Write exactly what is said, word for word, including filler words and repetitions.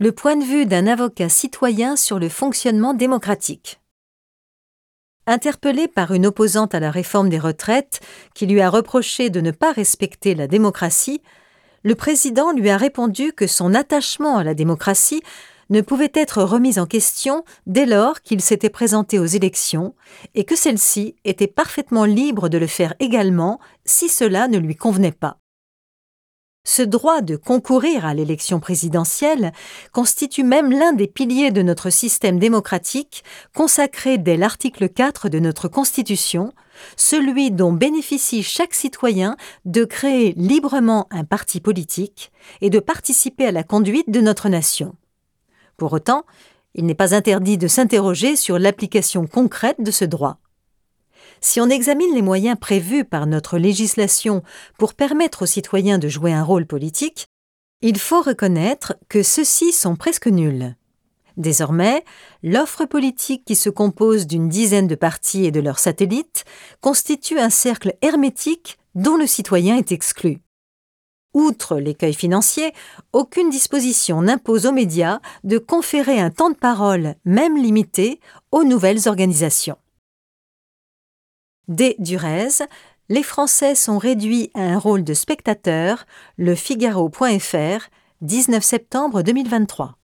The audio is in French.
Le point de vue d'un avocat citoyen sur le fonctionnement démocratique. Interpellé par une opposante à la réforme des retraites qui lui a reproché de ne pas respecter la démocratie, le président lui a répondu que son attachement à la démocratie ne pouvait être remis en question dès lors qu'il s'était présenté aux élections et que celle-ci était parfaitement libre de le faire également si cela ne lui convenait pas. Ce droit de concourir à l'élection présidentielle constitue même l'un des piliers de notre système démocratique consacré dès l'article quatre de notre Constitution, celui dont bénéficie chaque citoyen de créer librement un parti politique et de participer à la conduite de notre nation. Pour autant, il n'est pas interdit de s'interroger sur l'application concrète de ce droit. Si on examine les moyens prévus par notre législation pour permettre aux citoyens de jouer un rôle politique, il faut reconnaître que ceux-ci sont presque nuls. Désormais, l'offre politique qui se compose d'une dizaine de partis et de leurs satellites constitue un cercle hermétique dont le citoyen est exclu. Outre l'écueil financier, aucune disposition n'impose aux médias de conférer un temps de parole, même limité, aux nouvelles organisations. D. Durez, les Français sont réduits à un rôle de spectateurs, Le Figaro point F R, dix-neuf septembre deux mille vingt-trois.